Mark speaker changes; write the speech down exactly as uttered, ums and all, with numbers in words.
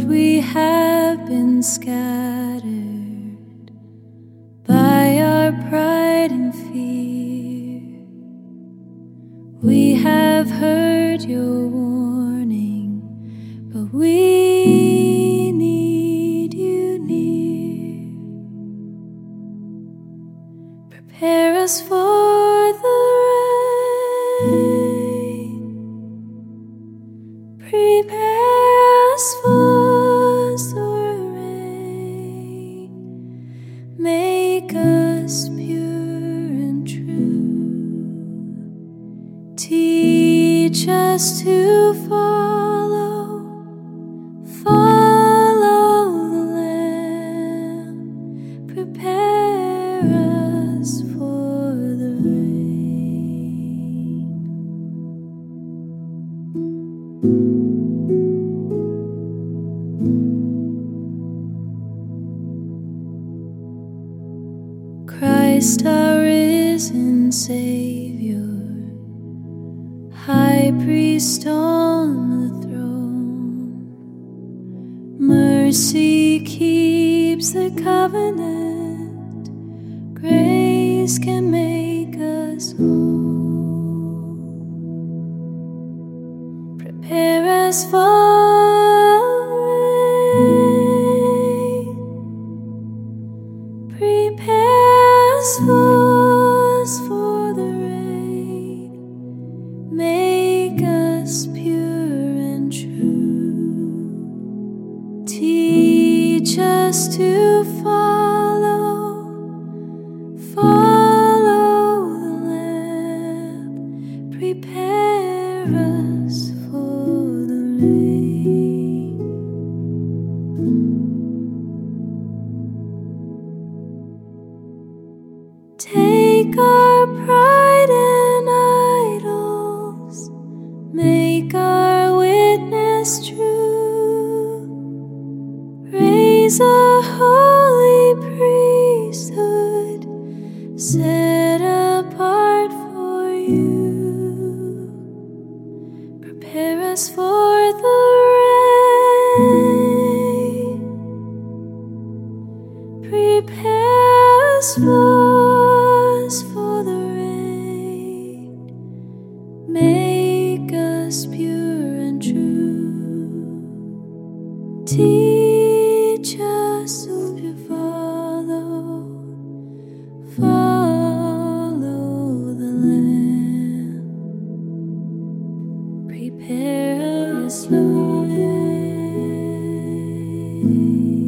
Speaker 1: Lord, we have been scattered by our pride and fear. We have heard your warning, but we need you near. Prepare us for the rain. Prepare us for the rain. Make us pure and true. Teach us to follow, follow the Lamb. Prepare us for the rain. Christ, our risen Savior, High Priest on the throne, mercy keeps the covenant, grace can make us whole. Prepare us for rain. Prepare us for the rain. Make us pure and true. Teach us to follow, follow the Lamb. Prepare us for the rain. Take our pride and idols, make our witness true. Raise a holy priesthood, set apart for you. Prepare us for the rain. Prepare us for for the rain. Make us pure and true. Teach us to follow, follow the Lamb. Prepare us, Lord.